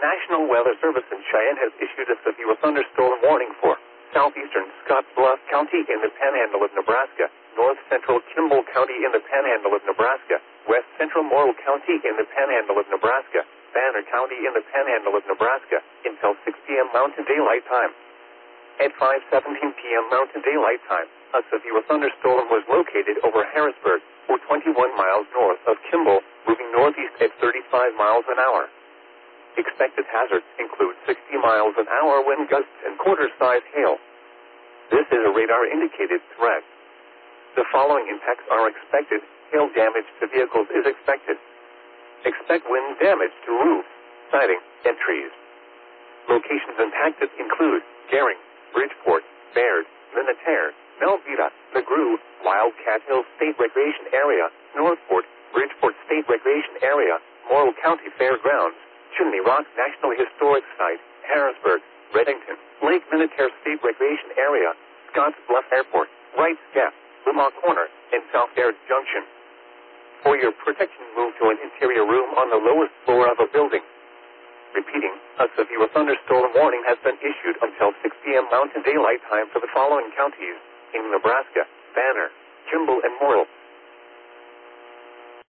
National Weather Service in Cheyenne has issued a severe thunderstorm warning for southeastern Scottsbluff County in the Panhandle of Nebraska, north central Kimball County in the Panhandle of Nebraska, west central Morrill County in the Panhandle of Nebraska, Banner County in the Panhandle of Nebraska, until 6 p.m. Mountain Daylight Time. At 5:17 p.m. Mountain Daylight Time, a severe thunderstorm was located over Harrisburg, or 21 miles north of Kimball, moving northeast at 35 miles an hour. Expected hazards include 60 miles an hour wind gusts and quarter-size hail. This is a radar-indicated threat. The following impacts are expected. Hail damage to vehicles is expected. Expect wind damage to roofs, siding, and trees. Locations impacted include Gering, Bridgeport, Baird, Minnetonka, Melvita, McGrew, Wildcat Hill State Recreation Area, Northport, Bridgeport State Recreation Area, Morrill County Fairgrounds, Chimney Rock National Historic Site, Harrisburg, Redington, Lake Minnetonka State Recreation Area, Scottsbluff Airport, Wright's Gap, Lamar Corner, and South Baird Junction. For your protection, move to an interior room on the lowest floor of a building. Repeating, a severe thunderstorm warning has been issued until 6 p.m. Mountain Daylight Time for the following counties in Nebraska: Banner, Kimball, and Morrill.